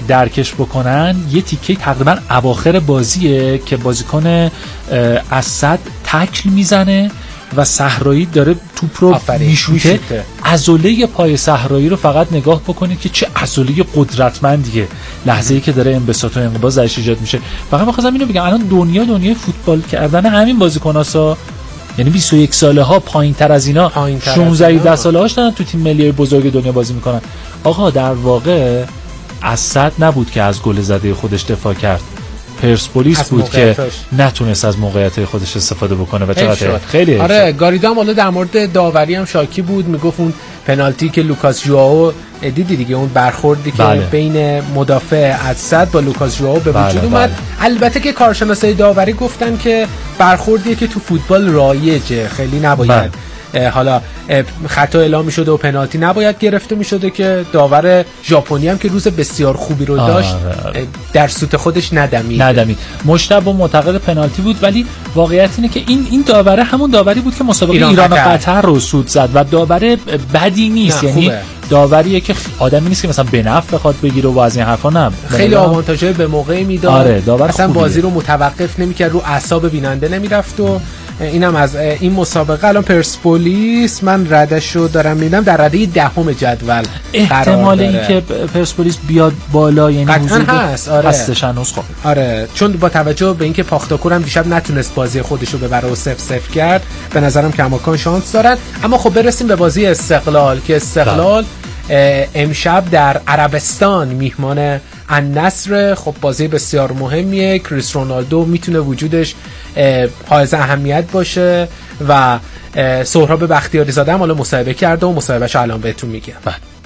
درکش بکنن، یه تیکه تقریبا اواخر بازیه که بازیکن اسد تکل میزنه و صحرایی داره توپ رو میشوته. عضله پای صحرایی رو فقط نگاه بکنید که چه عضله قدرتمندیه. لحظه‌ای که داره انبساط و انقباض درش ایجاد میشه. فقط می‌خواستم اینو بگم، الان دنیای فوتبال کردن همین بازیکناسا، یعنی 21 ساله ها پایین‌تر از اینا 16 ساله هاش دارن تو تیم ملی بزرگ دنیا بازی میکنن. آقا در واقع اسد نبود که از گل زده خودش دفاع کرد، پرسپولیس بود که نتونست از موقعیت خودش استفاده بکنه و چقدر خیلی آره. گاریدو هم حالا در مورد داوری هم شاکی بود، میگفت اون پنالتی که لوکاس ژوئو دیدی دیگه، اون برخوردی که بین مدافع اسد با لوکاس ژوئو به وجود اومد. البته که کارشناسای داوری گفتن که برخوردیه که تو فوتبال رایجه، خیلی نباید حالا خطا اعلام می‌شده و پنالتی نباید گرفته می‌شده، که داور ژاپنی هم که روز بسیار خوبی رو داشت در سوت خودش ندمید. مجتبی معتقد پنالتی بود، ولی واقعیت اینه که این داوره همون داوری بود که مسابقه ایران و قطر رو سود زد و داور بدی نیست، یعنی داوریه که آدمی نیست که مثلا به نفع بخواد بگیره و از این حرفا، نه خیلی آوانتاژهای به موقع میداد. اصلا بازی رو متوقف نمی‌کرد، رو اعصاب بیننده نمیرفت. و اینم از این مسابقه. الان پرسپولیس من ردشو دارم میبینم در رده 10 جدول احتمال این که پرسپولیس بیاد بالا یعنی قطعا هست. هستش هنوز. خب آره، چون با توجه به اینکه پاختاکور هم دیشب نتونست بازی خودشو ببره و 0-0 کرد، به نظرم کماکان شانس دارن. اما خب برسیم به بازی استقلال که استقلال امشب در عربستان میهمان النصر. خب بازی بسیار مهمیه، کریس رونالدو میتونه وجودش حائز اهمیت باشه و سهراب بختیاری زاده هم حالا مصاحبه کرده و مصاحبهش الان بهتون میگم.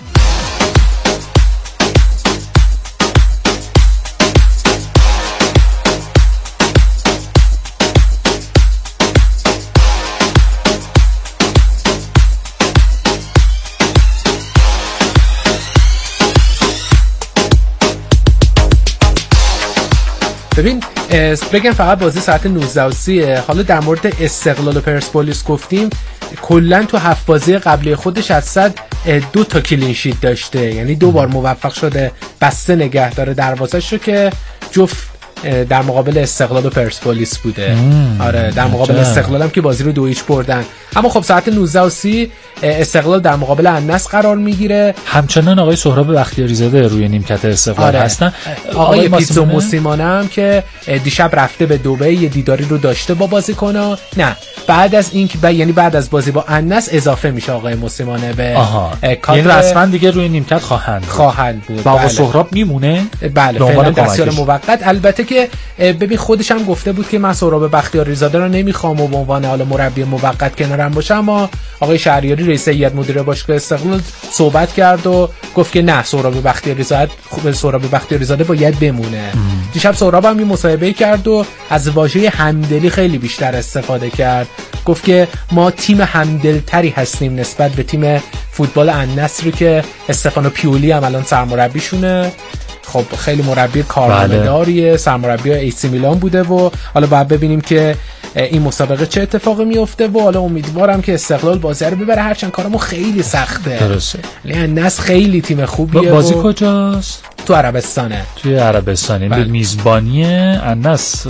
ببین بگم فقط بازی ساعت 19:30. حالا در مورد استقلال و پرسپولیس گفتیم، کلا تو 7 بازی قبلی خودش از 100 2 تا کلین شیت داشته، یعنی 2 بار موفق شده بسته نگه داره دروازه‌ش رو که جفت در مقابل استقلال و پرسپولیس بوده. آره، در مقابل استقلال هم که بازی رو 2-0 بردن. اما خب ساعت 19:30 استقلال در مقابل النصر قرار میگیره. همچنان آقای سهراب بختیاری زاده روی نیمکت استقلال هستن. آقای پیتزو موسیمانه هم که دیشب رفته به دبی یه دیداری رو داشته با بازیکن‌ها. نه، بعد از این که یعنی بعد از بازی با النصر اضافه میشه آقای موسیمانه به یعنی رسما دیگه روی نیمکت خواهند بود. با آقای سهراب میمونه. بله، فعلا دستیار موقت. البته که ببین خودش هم گفته بود که من سهراب بختیاری زاده رو نمیخوام و به عنوان حالا مربی موقت کنارم باشه، اما آقای شهریاری رئیس هیئت مدیره باشگاه استقلال صحبت کرد و گفت که نه، سهراب بختیاری زاده باید بمونه. دیشب سهراب هم این مصاحبه کرد و از واژه همدلی خیلی بیشتر استفاده کرد. گفت که ما تیم همدلتری هستیم نسبت به تیم فوتبال النصر که استفانو پیولی هم الان سرمربیشونه. خب خیلی مربی کارنامه‌داریه، سرمربی ایسی میلان بوده و حالا باید ببینیم که این مسابقه چه اتفاقی میفته و حالا امیدوارم که استقلال بازی رو ببره، هرچند کارمون خیلی سخته. درسته. النصر خیلی تیم خوبیه. بازی کجاست؟ تو عربستانه. توی عربستان. به میزبانی النصر.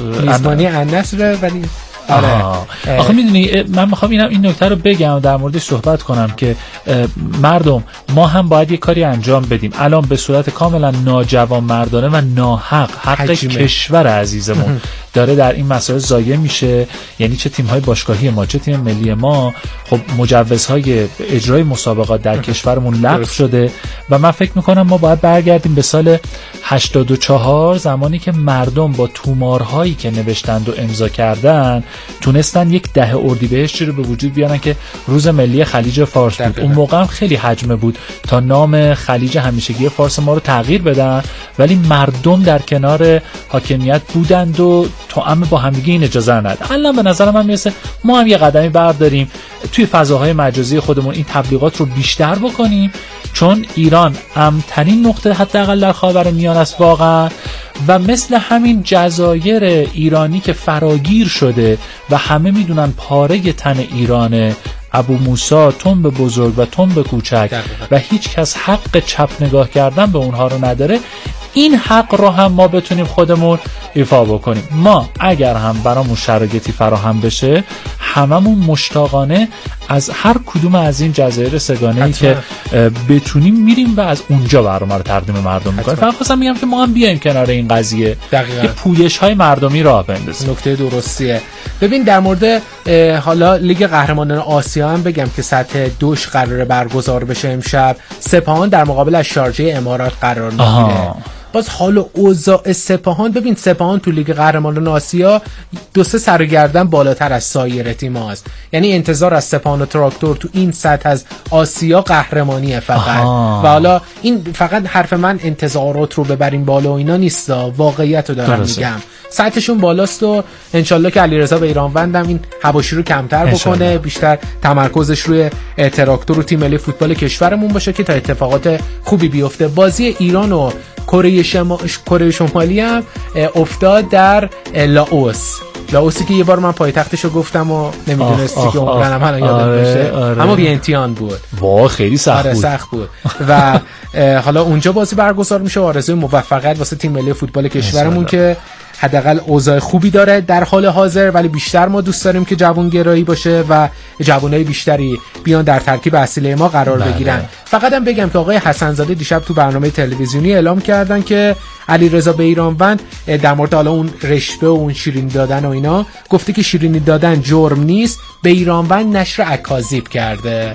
ولی آخه میدونی من میخوام این نکته رو بگم، در موردش صحبت کنم که مردم ما هم باید یه کاری انجام بدیم. الان به صورت کاملا ناجوانمردانه و حق کشور عزیزمون داره در این مسائل ضایع میشه. یعنی چه تیم‌های باشگاهی ما چه تیم ملی ما، خب مجوزهای اجرای مسابقات در کشورمون لغو شده و من فکر میکنم ما باید برگردیم به سال 84، زمانی که مردم با تومارهایی که نوشتند و امضا کردن تونستن یک 10 اردیبهشت رو به وجود بیارن که روز ملی خلیج فارس بود. اون موقع هم خیلی حجمه بود تا نام خلیج همیشگی فارس ما رو تغییر بدن، ولی مردم در کنار حاکمیت بودند و توأم با همدیگه این اجازه ندادن. الان به نظر من میرسه ما هم یه قدمی برداریم توی فضاهای مجازی خودمون این تبلیغات رو بیشتر بکنیم، چون ایران امن‌ترین نقطه حداقل در خاورمیانه است واقعا، و مثل همین جزایر ایرانی که فراگیر شده و همه میدونن پاره تن ایرانه، ابو موسی تنب بزرگ و تنب کوچک و هیچ کس حق چپ نگاه کردن به اونها رو نداره، این حق رو هم ما بتونیم خودمون ایفا بکنیم. ما اگر هم برامون شرایطی فراهم بشه هممون مشتاقانه از هر کدوم از این جزایر سگانه‌ای که بتونیم میریم و از اونجا برنامه رو تقدیم مردم میکنیم. فقط خواستم میگم که ما هم بیایم کنار این قضیه که پویش‌های مردمی راه بندازیم. نکته درستیه. ببین در مورد حالا لیگ قهرمانان آسیا هم بگم که سطح 2 قراره برگزار بشه امشب. سپاهان در مقابل از شارجه امارات قرار میگیره. باز حال اوضاع سپاهان، ببین سپاهان تو لیگ قهرمانان آسیا 2-3 سر و گردن بالاتر از سایر تیم‌هاست. یعنی انتظار از سپاهان و تراکتور تو این سطح از آسیا قهرمانیه فقط. و حالا این فقط حرف من انتظارات رو ببریم بالا و اینا نیست، واقعیت رو دارم میگم. سطحشون بالاست و انشالله که علیرضا بیرانوندم این حواشی رو کمتر بکنه، بیشتر تمرکزش روی تراکتور و تیم ملی فوتبال کشورمون باشه که تا اتفاقات خوبی بیفته. بازی ایران و کره شمالی هم افتاد در لاوسی که یه بار من پایتختشو گفتم و نمیدونستی که عمرنم الان یادم بشه. اما بی امتحان بود. واقعا خیلی سخت بود. و حالا اونجا بازی برگزار میشه. آرزوی موفقیت واسه تیم ملی فوتبال کشورمون که حداقل اوضاع خوبی داره در حال حاضر، ولی بیشتر ما دوست داریم که جوانگرایی باشه و جوانای بیشتری بیان در ترکیب اصلی ما قرار بگیرن. فقط هم بگم که آقای حسن‌زاده دیشب تو برنامه تلویزیونی اعلام کردن که علیرضا بیرانوند در مورد حالا اون رشوه و اون شیرینی دادن و اینا گفته که شیرینی دادن جرم نیست. بیرانوند نشر اکاذیب کرده.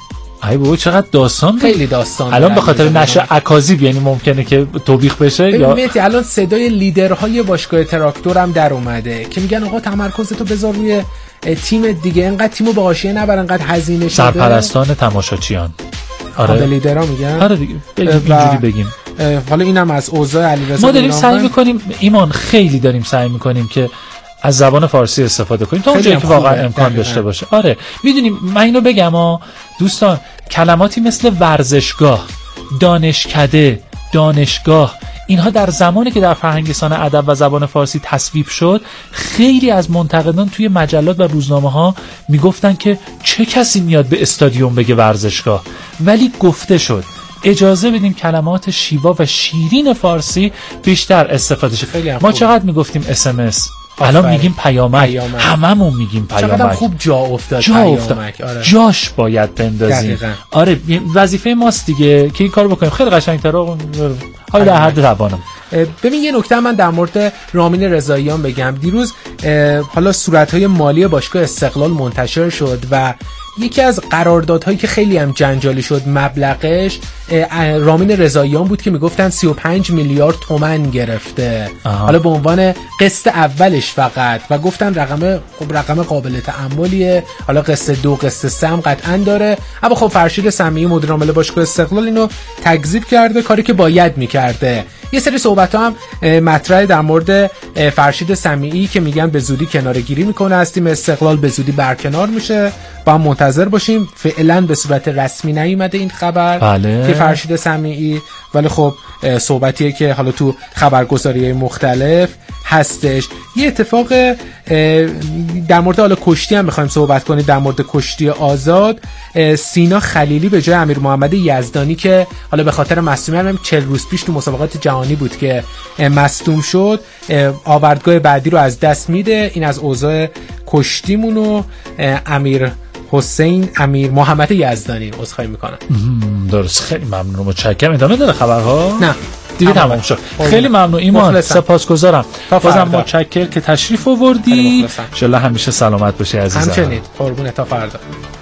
ای بابا چقدر داستان، خیلی داستان الان به خاطر نشر اکاذیب یعنی ممکنه که توبیخ بشه. یا الان صدای لیدرهای باشگاه تراکتور هم در اومده که میگن آقا تمرکزتو بذار روی تیم دیگه، انقدر تیمو به حاشیه نبر، انقدر هزینه شده. سرپرستان تماشاچیان به لیدرها میگن. آره دیگه اینجوری بگیم. حالا اینم از اوضاع علیرضا. ما داریم سعی میکنیم ایمان، خیلی داریم سعی میکنیم که از زبان فارسی استفاده کنیم تا اونجایی که واقعا امکان داشته باشه. آره میدونیم، من اینو بگم دوستان، کلماتی مثل ورزشگاه، دانشکده، دانشگاه، اینها در زمانی که در فرهنگستان ادب و زبان فارسی تصویب شد، خیلی از منتقدان توی مجلات و روزنامه‌ها میگفتن که چه کسی میاد به استادیوم بگه ورزشگاه، ولی گفته شد اجازه بدیم کلمات شیوا و شیرین فارسی بیشتر استفاده شه. ما چقدر میگفتیم SMS، الان میگیم پیامک. هممون میگیم پیامک. چقدر خوب جا افتاد. آره. جاش باید بندازیم. آره وظیفه ماست دیگه که این کارو بکنیم. خیلی قشنگ‌تره. حالا در حد توانم. ببین یه نکته من در مورد رامین رضاییان بگم. دیروز حالا صورت‌های مالی باشگاه استقلال منتشر شد و یکی از قراردادهایی که خیلی هم جنجالی شد مبلغش رامین رضاییان بود که میگفتن 35 میلیارد تومان گرفته. حالا به عنوان قسط اولش فقط، و گفتن رقم قابل تأملیه. حالا قسط 2 قسط 3 هم قطعا داره. اما خب فرشید سمیعی مدیر عامل باشگاه استقلال اینو تکذیب کرده، کاری که باید میکرده. یه سری صحبت‌ها هم مطرح در مورد فرشید سمیعی که میگن به زودی کناره‌گیری میکنه از تیم استقلال، به زودی برکنار میشه. با هم منتظر باشیم. فعلا به صورت رسمی نیومده این خبر که فرشید سمیعی، ولی خب صحبتیه که حالا تو خبرگزاری‌های مختلف هستش. یه اتفاق در مورد حالا کشتی هم می‌خوایم صحبت کنیم، در مورد کشتی آزاد. سینا خلیلی به جای امیر محمد یزدانی که حالا به خاطر مصدومیت 40 روز پیش تو مسابقات جهانی بود که مصدوم شد، آوردگاه بعدی رو از دست میده. این از اوضاع کشتیمون و امیر محمد یزدانی عذرخواهی میکنم. درست، خیلی ممنون. متشکرم. ادامه داره خبرها؟ نه دیگه تمام شد. خیلی ممنون ایمان، سپاسگزارم. بازم متشکر که تشریف آوردی. ان شاءالله همیشه سلامت باشی عزیزم. همچنین قربونت. تا فردا.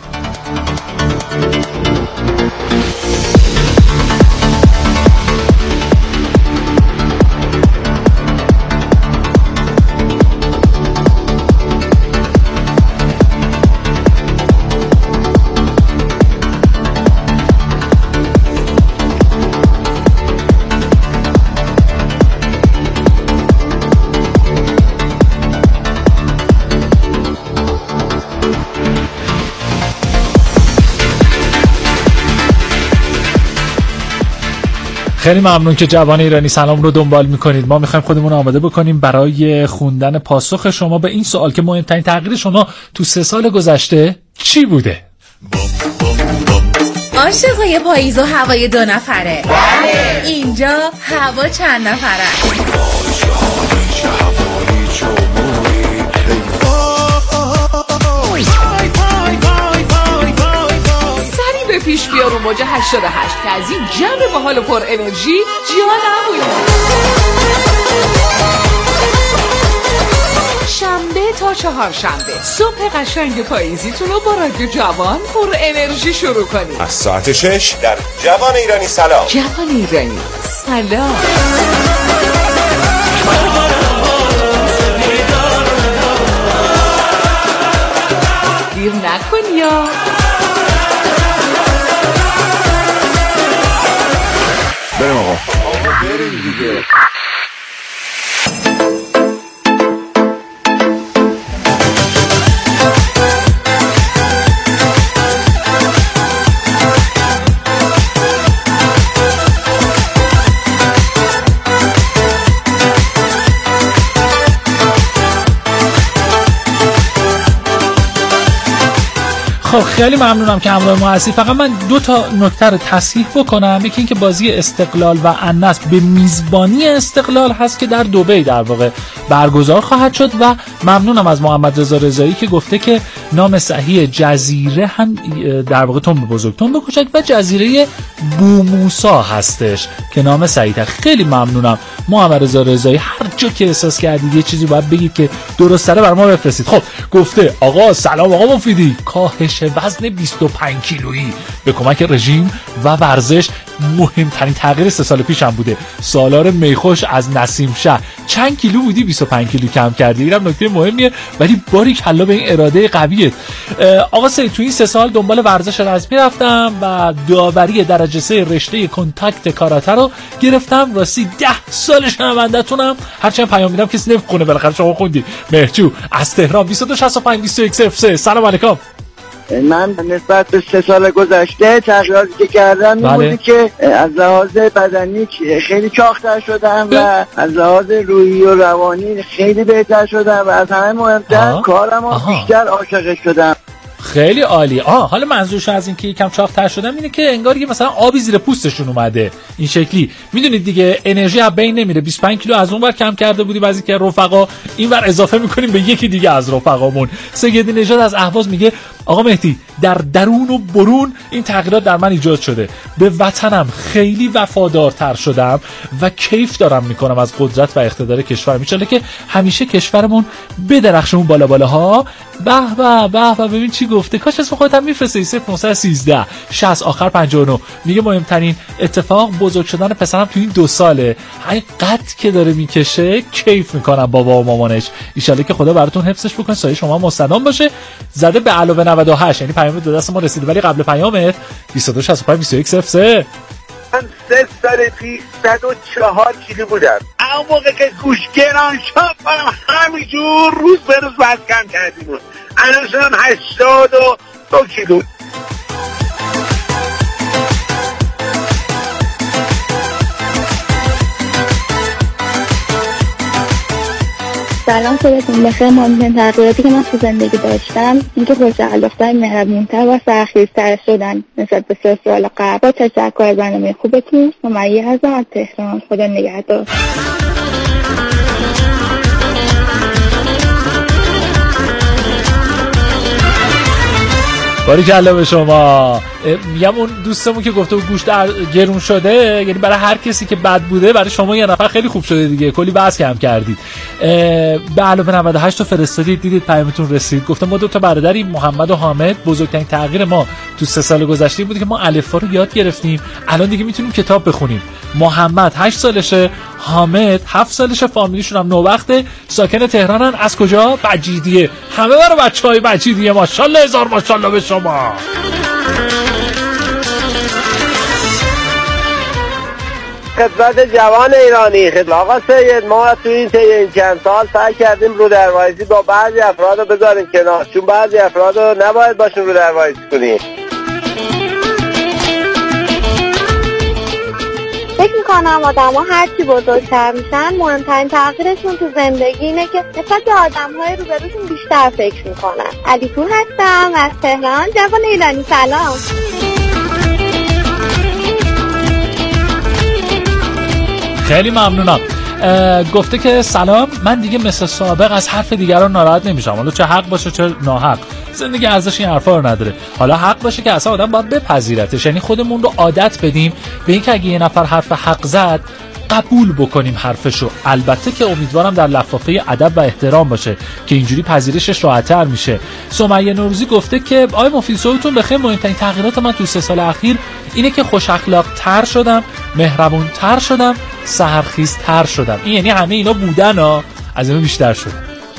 خیلی ممنون که جوان ایرانی سلام رو دنبال میکنید. ما میخوایم خودمون آماده بکنیم برای خوندن پاسخ شما به این سوال که مهمترین تغییر شما تو 3 سال گذشته چی بوده؟ عاشقای پاییز و هوای 2 نفره. اینجا هوا چند نفره؟ سری به پیش بیا رو موج 88 که از این جمع باحال و پر انرژی جا نمونید. شنبه تا 4 شنبه صبح قشنگ پاییزیتون رو با رادیو جوان پر انرژی شروع کنید. از ساعت 6 در جوان ایرانی سلام. جوان ایرانی سلام. دیر نکن یا بریم آقا بریم دیگه. خب خیلی ممنونم که همراه ما هستی. فقط من 2 تا نکته رو تصحیح بکنم. یکی این که بازی استقلال و النصر به میزبانی استقلال هست که در دبی در واقع برگزار خواهد شد و ممنونم از محمد رضا رضایی که گفته که نام صحیح جزیره هم در واقع تنب بزرگ تنب کوچک و جزیره بوموسا هستش که نام صحیحه. خیلی ممنونم محمد رضا رضایی. هر جا که احساس کردید یه چیزی باید بگید که درست تره برام بفرستید. خب گفته آقا سلام آقا مفیدی، کاهش وزن 25 کیلویی به کمک رژیم و ورزش مهمترین تغییر 3 سال پیشم بوده. سالار میخوش از نسیم شهر. چند کیلو بودی 25 کیلو کم کردی؟ اینم نکته مهمیه ولی باریکلا به این اراده قویه. آقا سید تو این 3 سال دنبال ورزش رزمی رفتم و داوری درجه 3 رشته کنتاکت کاراته رو گرفتم. راستی 10 سال شنونده‌تونم. هرچند پیام میدم کسی نمیخونه، بالاخره شما خوندی. مهجو از تهران 2265 2103. سلام علیکم. من نسبت به 3 سال گذشته تغییراتی که کردم این بودی که از لحاظ بدنی خیلی چاق‌تر شدم و از لحاظ روحی و روانی خیلی بهتر شدم و از همه مهمتر کارم بیشتر عاشقش شدم. خیلی عالی. حالا منظورش از این که یکم چاق‌تر شدم اینه که انگار که مثلا آبی زیر پوستشون اومده. این شکلی میدونید دیگه انرژی از بین نمیره. 25 کیلو از اون ور کم کرده بودی بعضی که رفقا، این ور اضافه میکنیم به یکی دیگه از رفقامون. سیدی نژاد از اهواز میگه آقا مهدی در درون و برون این تغییرات در من ایجاد شده. به وطنم خیلی وفادارتر شدم و کیف دارم میکنم از قدرت و اقتدار کشورم. ان شاءالله که همیشه کشورمون بدرخشه اون بالا بالاها. به به به به. ببین چی گفته. کاش اسم خودت هم میفرستی. 0913 60 آخر 59 میگه مهمترین اتفاق بزرگ شدن پسرم تو این 2 ساله. حقیقت که داره میکشه کیف میکنم بابا و مامانش. ان شاءالله که خدا براتون حفظش بکنه، سایه شما مستدام باشه. زده به علاوه 98 یعنی پیام دو دست ما رسید ولی قبل پیامت 2265 2103. من 3 سال پیش 104 کیلو بودم. اون موقع که گوش گران شد منم همینجور روز به روز وزن کم کردیم. الان شدم 82 کیلو. سلام صبحتون بخیر. مهمترین تغییراتی که من تو زندگی داشتم این که پرتعلق‌تر، مهربون‌تر و سخت‌گیرتر شدن نسبت به 3 سال قبل. با تشکر از برنامه خوبتون. سمیه هستم از تهران. خدا نگهدار. باریکلا به شما. میگم اون دوستمون که گفته بود گوشت گرون شده، یعنی برای هر کسی که بد بوده برای شما یه نفر خیلی خوب شده دیگه. کلی وزن کم کردید. به علاوه 98 تا فرستادید، دیدید پیامتون رسید. گفتم ما 2 تا برادریم، محمد و حامد. بزرگترین تغییر ما تو 3 سال گذشته بود که ما الفبا رو یاد گرفتیم. الان دیگه میتونیم کتاب بخونیم. محمد 8 سالشه، حامد 7 سالشه، فامیلیشون هم نوبخته، ساکن تهرانن. از کجا؟ بجیدیه. همه برای بچهای بجیدیه. ماشاءالله، هزار ماشاءالله به شما. خدمت جوان ایرانی. آقا سید، ما تو این چند سال سعی کردیم رو دروایزی با بعضی افراد رو بذاریم کنار، چون بعضی افراد رو نباید باشون رو دروایزی کنیم. فکر میکنم آدم ها هرچی بزرگتر میشن مهمترین تغییرشون تو زندگی اینه که نسبت به آدم های روبروشون بیشتر فکر میکنن. علی پور هستم از تهران. جوان ایرانی سلام. خیلی ممنونم. گفته که سلام، من دیگه مثل سابق از حرف دیگران ناراحت نمیشم، حالا چه حق باشه چه ناحق، زندگی ارزش این حرفا رو نداره. حالا حق باشه که اصلا آدم باید بپذیرتش، یعنی خودمون رو عادت بدیم به اینکه اگه یه نفر حرف حق زد قبول بکنیم حرفشو. البته که امیدوارم در لفافه ادب و احترام باشه که اینجوری پذیرشش راحت‌تر میشه. سمیه نوروزی گفته که آقای مفید صحبتون بخیر، مهمترین تغییرات من تو 3 سال اخیر اینه که خوش اخلاق‌تر شدم، مهربون‌تر شدم، سحرخیزتر شدم. این یعنی همه اینا بودن ها، از این بیشتر شد.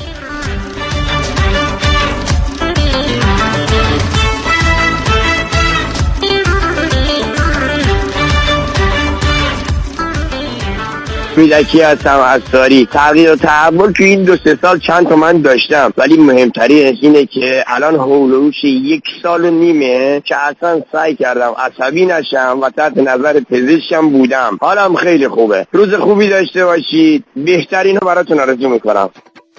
میلکی هستم از ساری. تغییر و تحول تو این 2-3 سال چند تا من داشتم، ولی مهمترین اینه که الان حول و حوش 1.5 سال که اصلا سعی کردم عصبی نشم و تحت نظر پزشکم بودم. حالم خیلی خوبه. روز خوبی داشته باشید. بهترین رو براتون آرزو میکنم.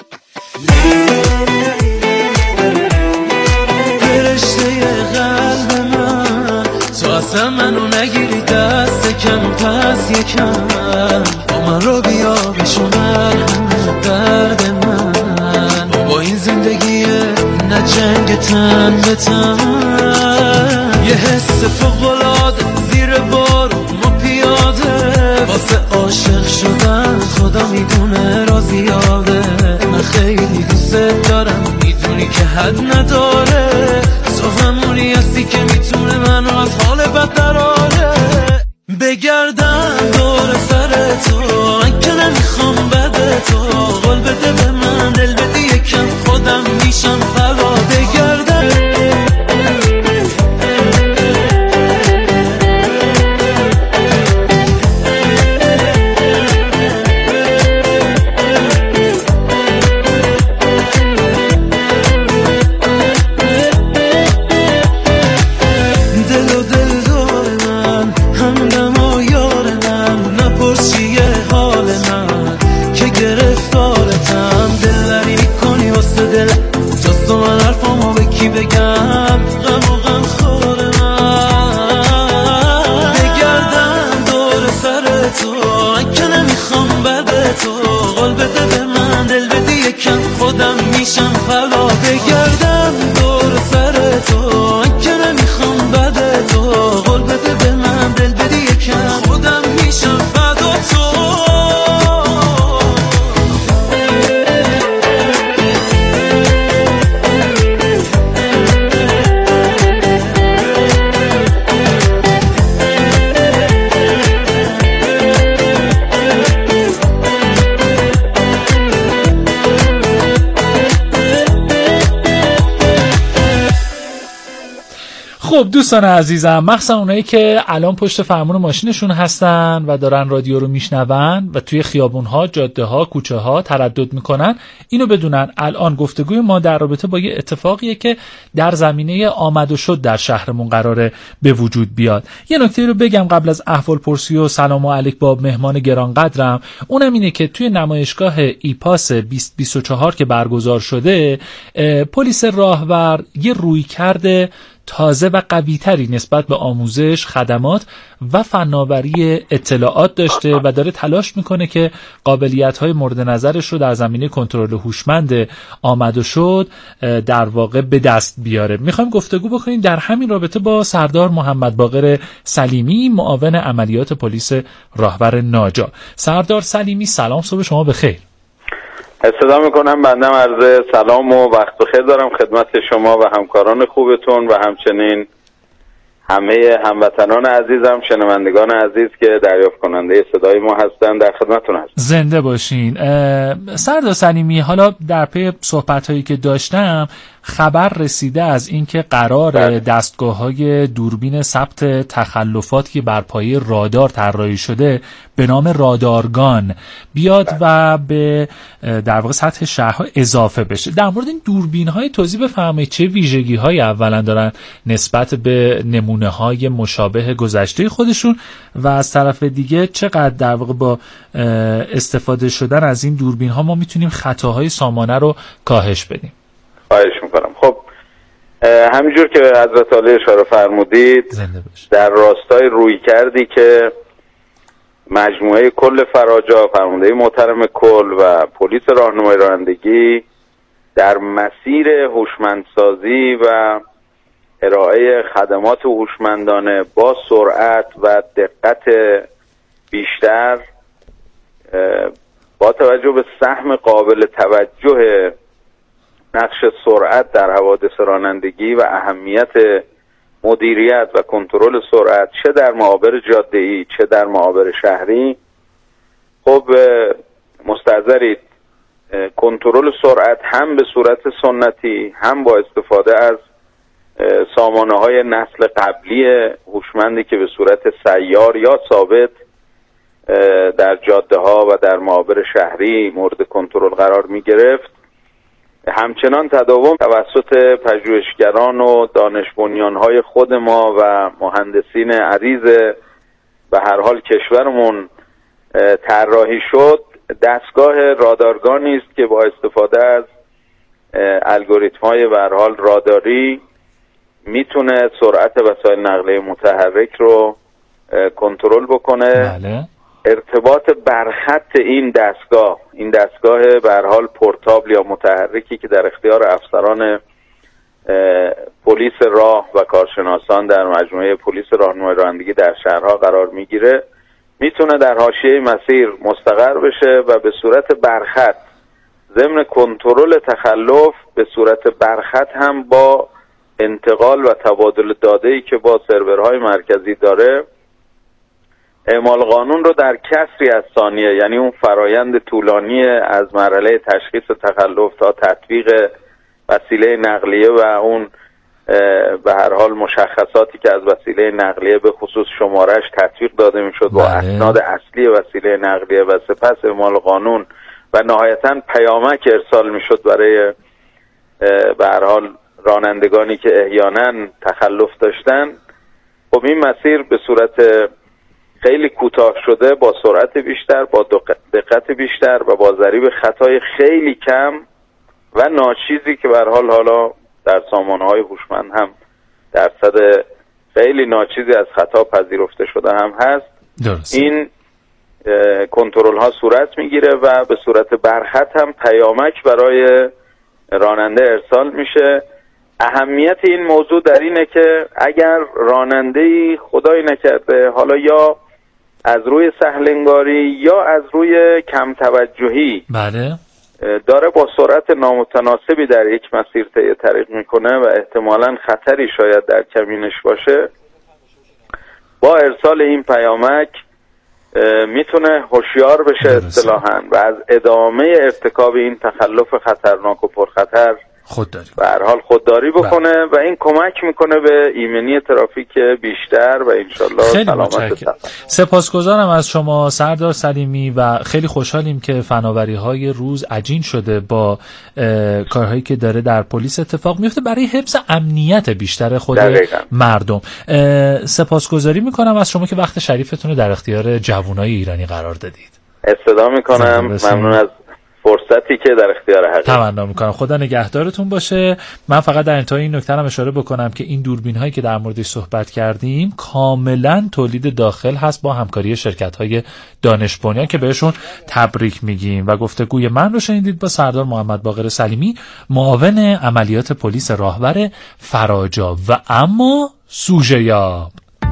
تو اصلا منو نگیری دست کم پس یکم، با من رو بیا بشومر درد من، با این زندگیه نه جنگ تن به تن، یه حس فوق‌العاده زیر بارون ما پیاده، واسه عاشق شدن خدا میدونه رازیاده، من خیلی دوست دارم میدونی که حد نداره، تو همونی هستی که میتونه منو از حال بد دراره، بگردم دور سر تو من که نمیخوام بده تو، قول بده به من دل بدی یکم خودم میشم فلا، بگردم بگم غم و غم خور من، بگردم دور سر تو من که نمیخوام بده تو، قول بده به من دل بدی یکم خودم میشم فلا، بگردم دور سر تو من که نمیخوام بده تو، قول بده به من دل بدی یکم خودم میشم فدا تو. خب دوستان عزیزم، مخصوصا اونایی که الان پشت فرمون ماشینشون هستن و دارن رادیو رو میشنون و توی خیابون‌ها، جاده‌ها، کوچه‌ها تردد میکنن، اینو بدونن الان گفتگوی ما در رابطه با یه اتفاقیه که در زمینه آمد و شد در شهرمون قراره به وجود بیاد. یه نکته رو بگم قبل از احوالپرسی و سلام و علیک با مهمان گرانقدرم، اونم اینه که توی نمایشگاه ایپاس 2024 که برگزار شده، پلیس راهور یه رویکرد تازه و قوی‌تری نسبت به آموزش، خدمات و فناوری اطلاعات داشته و داره تلاش میکنه که قابلیت‌های مورد نظرش رو در زمینه کنترل هوشمند آمد و شد در واقع به دست بیاره. میخوایم گفتگو بکنیم در همین رابطه با سردار محمد باقر سلیمی، معاون عملیات پلیس راهور ناجا. سردار سلیمی سلام، صبح شما بخیر. استفاده میکنم بندم عرض سلام و وقت بخیر دارم خدمت شما و همکاران خوبتون و همچنین همه هموطنان عزیزم، شنوندگان عزیز که دریافت کننده صدای ما هستن، در خدمتتون هستم. زنده باشین. سردار سلیمی، حالا در پی صحبت‌هایی که داشتم خبر رسیده از اینکه قرار دستگاه‌های دوربین ثبت تخلفات که بر پایه رادار طراحی شده به نام رادارگان بیاد و به در واقع سطح شهرها اضافه بشه. در مورد این دوربین‌های توضیح بفرمایید، چه ویژگی‌هایی اولا دارن نسبت به نمونه‌های مشابه گذشته خودشون و از طرف دیگه چقدر در واقع با استفاده شدن از این دوربین‌ها ما میتونیم خطاهای سامانه رو کاهش بدیم؟ خواهش میکنم. خب همینجور که حضرت عالی اشاره فرمودید، در راستای روی کردی که مجموعه کل فراجا، فرمانده محترم کل و پلیس راهنمایی رانندگی در مسیر هوشمندسازی و ارائه خدمات هوشمندانه با سرعت و دقت بیشتر با توجه به سهم قابل توجه نقش سرعت در حوادث رانندگی و اهمیت مدیریت و کنترل سرعت چه در معابر جاده‌ای چه در معابر شهری، خب مستحضرید کنترل سرعت هم به صورت سنتی هم با استفاده از سامانه‌های نسل قبلی هوشمندی که به صورت سیار یا ثابت در جاده‌ها و در معابر شهری مورد کنترل قرار می‌گرفت، همچنان تداوم توسط پژوهشگران و دانش بنیان‌های خود ما و مهندسین عزیز به هر حال کشورمون طراحی شد. دستگاه رادارگانی است که با استفاده از الگوریتم‌های به هر حال راداری میتونه سرعت وسایل نقلیه متحرک رو کنترل بکنه. بله. ارتباط برخط این دستگاه به هر حال پورتابل یا متحرکی که در اختیار افسران پلیس راه و کارشناسان در مجموعه پلیس راهنمایی رانندگی در شهرها قرار میگیره، میتونه در حاشیه مسیر مستقر بشه و به صورت برخط ضمن کنترل تخلف به صورت برخط هم با انتقال و تبادل داده‌ای که با سرورهای مرکزی داره اعمال قانون رو در کسری از ثانیه، یعنی اون فرایند طولانی از مرحله تشخیص تخلف تا تطبیق وسیله نقلیه و اون به هر حال مشخصاتی که از وسیله نقلیه به خصوص شمارش تطبیق داده میشد با اسناد اصلی وسیله نقلیه و سپس اعمال قانون و نهایتاً پیامک ارسال میشد برای به هر حال رانندگانی که احیانا تخلف داشتن. خب این مسیر به صورت خیلی کوتاه شده با سرعت بیشتر، با دقت بیشتر و با ضریب خطای خیلی کم و ناچیزی که به هر حال حالا در سامانه‌های هوشمند هم درصد خیلی ناچیزی از خطا پذیرفته شده هم هست. درست. این کنترل ها صورت میگیره و به صورت برخط هم پیامک برای راننده ارسال میشه. اهمیت این موضوع در اینه که اگر راننده‌ای خدای نکرده حالا یا از روی سهلنگاری یا از روی کم توجهی بله داره با سرعت نامتناسبی در یک مسیر طی طریق میکنه و احتمالاً خطری شاید در کمینش باشه، با ارسال این پیامک میتونه هوشیار بشه اصطلاحاً و از ادامه ارتکاب این تخلف خطرناک و پرخطر به هر حال خودداری بکنه و این کمک میکنه به ایمنی ترافیک بیشتر و انشالله سلامت. سپاسگزارم از شما سردار سلیمی و خیلی خوشحالیم که فناوری‌های روز عجین شده با کارهایی که داره در پلیس اتفاق میفته برای حفظ امنیت بیشتر خود مردم. سپاسگزاری میکنم از شما که وقت شریفتون رو در اختیار جوانای ایرانی قرار دادید. استفاده میکنم، ممنون از فرصتی که در اختیار حقیقت. تمنا میکنم خدا نگهدارتون باشه. من فقط در انتهای این نکته هم اشاره بکنم که این دوربین هایی که در موردش صحبت کردیم کاملا تولید داخل هست با همکاری شرکت های دانش بنیان که بهشون تبریک میگیم و گفتگوی من رو شنیدید با سردار محمد باقر سلیمی، معاون عملیات پلیس راهور فراجا. و اما سوژه یاب.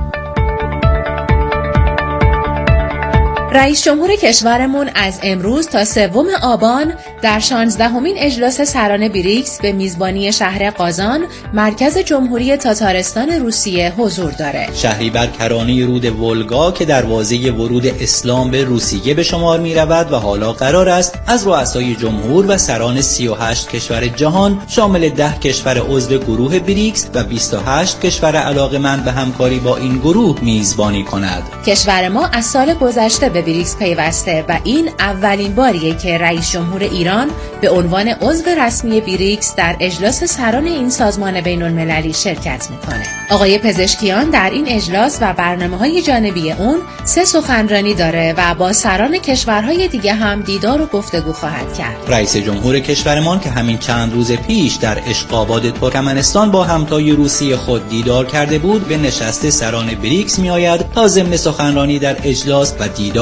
رئیس جمهور کشورمون از امروز تا 3 آبان در 16مین اجلاس سران بریکس به میزبانی شهر قازان مرکز جمهوری تاتارستان روسیه حضور داره. شهری بر کرانه رود ولگا که دروازه ورود اسلام به روسیه به شمار می رود و حالا قرار است از رؤسای جمهور و سران 38 کشور جهان شامل 10 کشور عضو گروه بریکس و 28 کشور علاقه‌مند به همکاری با این گروه میزبانی کند. کشور ما از سال گذشته به بریکس پیوسته و این اولین باریه که رئیس جمهور ایران به عنوان عضو رسمی بریکس در اجلاس سران این سازمان بین‌المللی شرکت میکنه. آقای پزشکیان در این اجلاس و برنامه‌های جانبی اون 3 سخنرانی داره و با سران کشورهای دیگه هم دیدار و گفتگو خواهد کرد. رئیس جمهور کشورمان که همین چند روز پیش در اشقاباد ترکمنستان با همتای روسی خود دیدار کرده بود، به نشست سران بریکس میآید تا ضمن سخنرانی در اجلاس و دیدار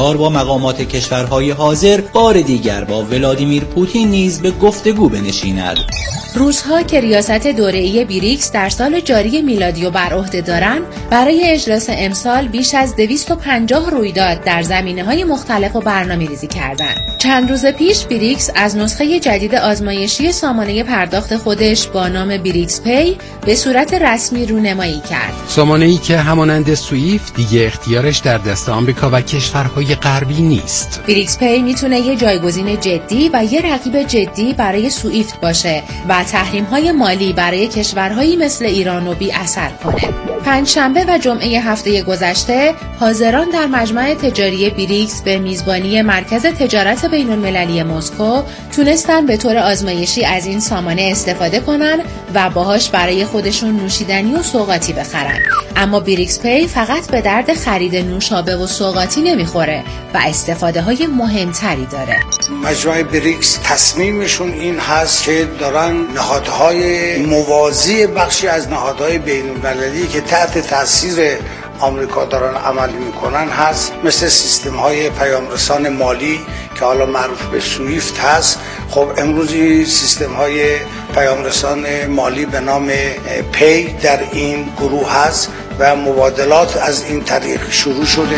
قرار با مقامات کشورهای حاضر بار دیگر با ولادیمیر پوتین نیز به گفتگو بنشیند. روس‌ها که ریاست دوره‌ای بریکس در سال جاری میلادی بر عهده دارند، برای اجلاس امسال بیش از 250 رویداد در زمینه‌های مختلف و برنامه‌ریزی کردند. چند روز پیش بریکس از نسخه جدید آزمایشی سامانه پرداخت خودش با نام بریکس پی به صورت رسمی رونمایی کرد. سامانه‌ای که همانند سویفت دیگه اختیارش در دست آمریکا و کشورهای غربی نیست. بریکس پی میتونه یه جایگزین جدی و یه رقیب جدی برای سویفت باشه و تحریم‌های مالی برای کشورهایی مثل ایران رو بی اثر کنه. پنجشنبه و جمعه هفته گذشته حاضران در مجمع تجاری بریکس به میزبانی مرکز تجارت بین‌المللی مسکو تونستن به طور آزمایشی از این سامانه استفاده کنن و باهاش برای خودشون نوشیدنی و سوغاتی بخرن. اما بریکس پی فقط به درد خرید نوشابه و سوغاتی نمیخوره و استفاده‌های مهمتری داره. مجمع بریکس تصمیمشون این هست که دارن نهادهای موازی بخشی از نهادهای بین‌المللی که تحت تاثیر آمریکا دارن عمل میکنن هست، مثل سیستم های پیامرسان مالی که حالا معروف به سویفت هست. خب امروزی سیستم های پیامرسان مالی به نام پی در این گروه هست و مبادلات از این طریق شروع شده.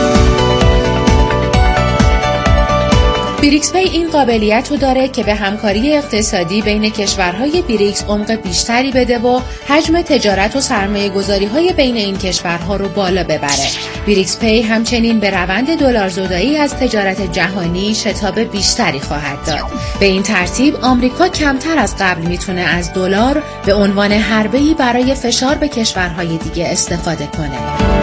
بریکس پی این قابلیت رو داره که به همکاری اقتصادی بین کشورهای بریکس عمق بیشتری بده و حجم تجارت و سرمایه گذاری های بین این کشورها رو بالا ببره. بریکس پی همچنین به روند دلارزدایی از تجارت جهانی شتاب بیشتری خواهد داد. به این ترتیب آمریکا کمتر از قبل میتونه از دلار به عنوان حربه‌ای برای فشار به کشورهای دیگه استفاده کنه.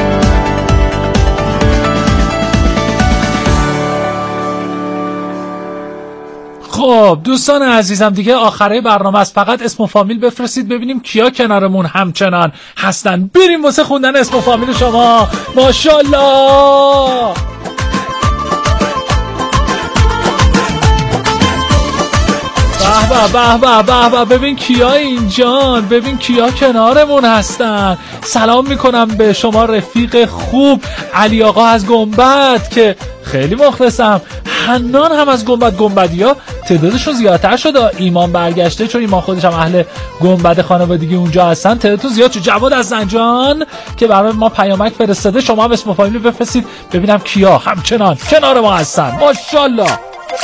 خب دوستان عزیزم، دیگه آخره برنامه است. فقط اسم و فامیل بفرستید ببینیم کیا کنارمون همچنان هستن. بریم واسه خوندن اسم و فامیل شما. ماشاءالله. به ببین کیا اینجان، ببین کیا کنارمون هستن. سلام میکنم به شما رفیق خوب علی آقا از گنبد که خیلی مخلصم. حنان هم از گنبدیا تعدادشون زیادتر شده. ایمان برگشته چون ایمان خودش هم اهل گنبد خانوادگی اونجا هستن، تعدادتون زیاد شد. جواد از زنجان که برای ما پیامک فرستاده. شما هم اسم و فامیل بفرستید ببینم کیا همچنان کنار ما هستن. ماشاءالله.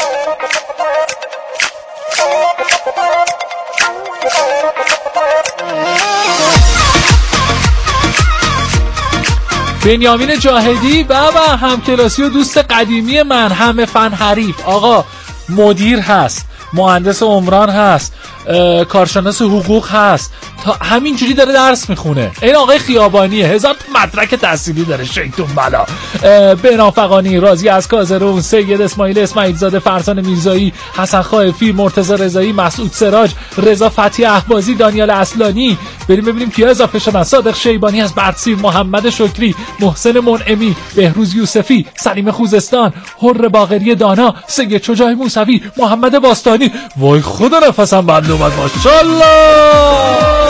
بنیامین جاهدی بابا همکلاسی و دوست قدیمی من، همه فن حریف. آقا مدیر هست، مهندس عمران هست، کارشناس حقوق هست، تا همینجوری داره درس میخونه. این آقای خیابانیه، 1000 مدرک تحصیلی داره. شیطون بلا. بهنام فغانی، راضی از کازرون، سید اسماعیل اسماعیل زاده، فرزان میرزایی، حسن خائفی، مرتضی رضایی، مسعود سراج، رضا فتحی اهبازی، دانیال اصلانی. بریم ببینیم کیا اضافه شدن. صادق شیبانی از بردسیر، محمد شکری، محسن منعمی، بهروز یوسفی، سلیم خوزستان، حر باقری دانا، سید شجاع موسوی، محمد باستانی. وای خدا نفسم بند اومد. ماشاءالله.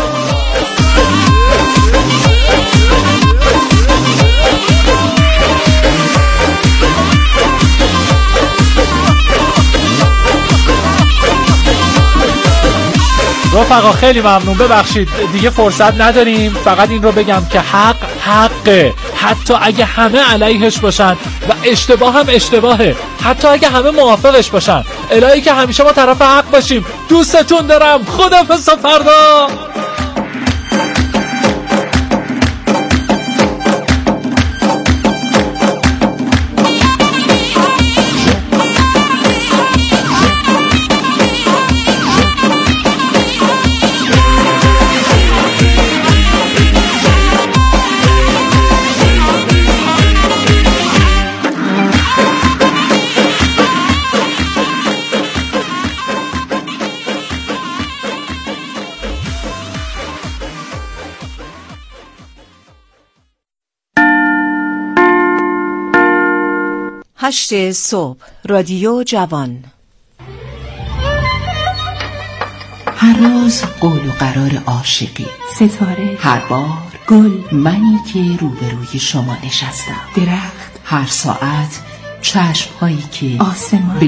رفقا خیلی ممنون. ببخشید دیگه فرصت نداریم. فقط این رو بگم که حق حقه، حتی اگه همه علیهش باشن، و اشتباه هم اشتباهه حتی اگه همه موافقش باشن. الهی که همیشه ما طرف حق باشیم. دوستتون دارم. خداحافظ تا فردا. هشت صبح رادیو جوان. هر روز قول و قرار عاشقی، ستاره، هر بار گل، منی که روبروی شما نشستم، درخت، هر ساعت چشم‌هایی که آسمان به